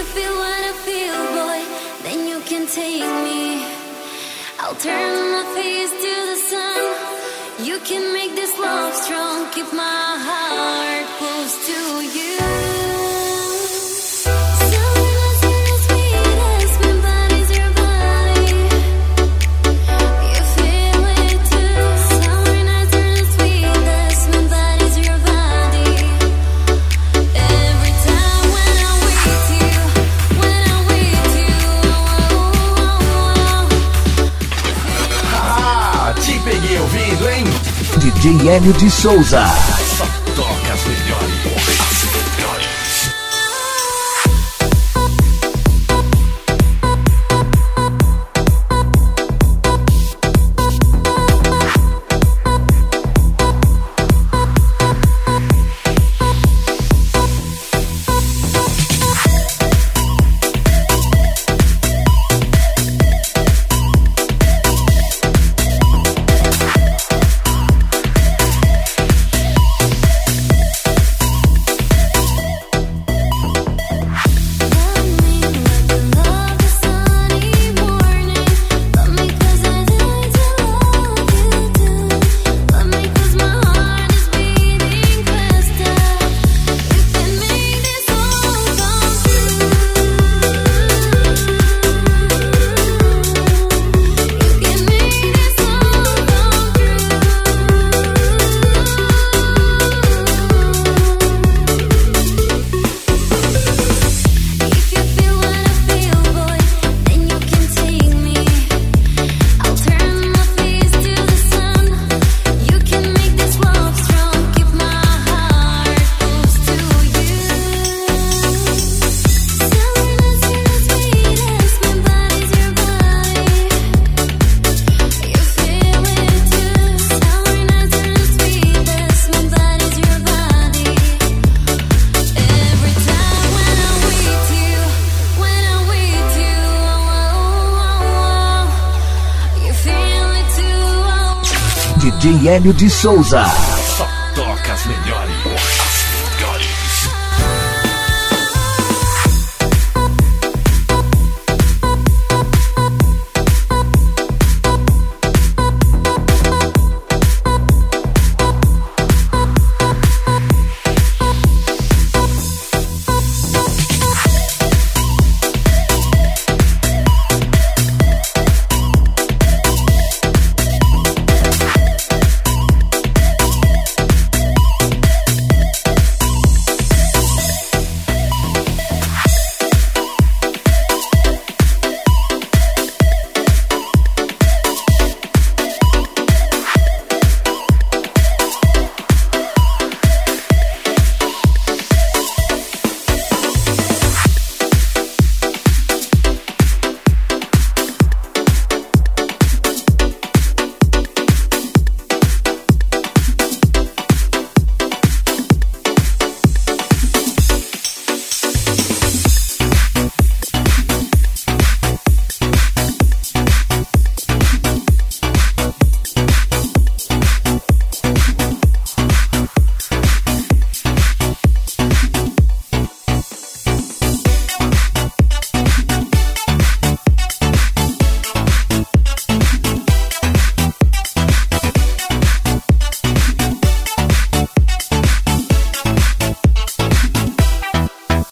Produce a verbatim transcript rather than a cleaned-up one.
you feel what I feel, boy, then you can take me. I'll turn my face to the sun. You can make this love strong. Keep my heart close to you. D J Hélio de Souza. Só toca as melhores. As melhores. D J Hélio de Souza.